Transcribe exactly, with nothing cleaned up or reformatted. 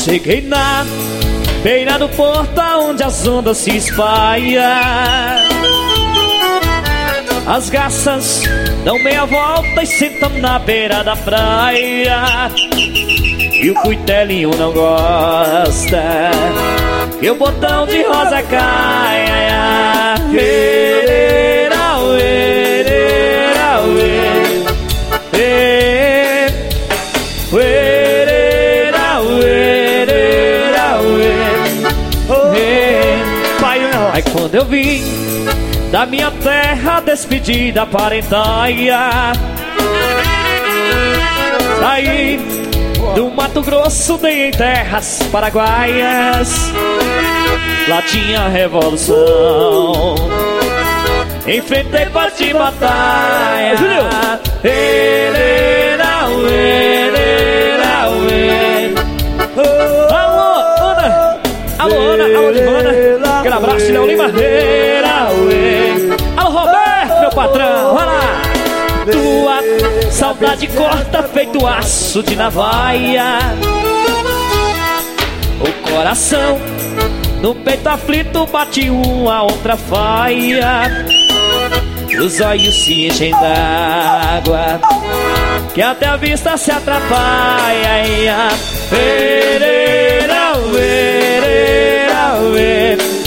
Cheguei na beira do porto onde as ondas se espalham. As garças dão meia volta e sentam na beira da praia. E o cuitelinho não gosta que o botão de rosa caia. Erera, erera, erera, erera, pai, aí quando eu vim da minha terra despedida parentaia, saí do Mato Grosso, dei em terras paraguaias. Lá tinha revolução, enfrentei parte de batalha. Erera, erera, erera. Alô, Ana! Alô, Ana! Alô, Divana! Aquele abraço, Léo Lima! Alô, Roberto, meu patrão! Vai lá! Tua saudade corta feito aço de navalha. O coração no peito aflito bate uma outra faia. Os olhos se enchem d'água que até a vista se atrapalha. Erera, erera, erera.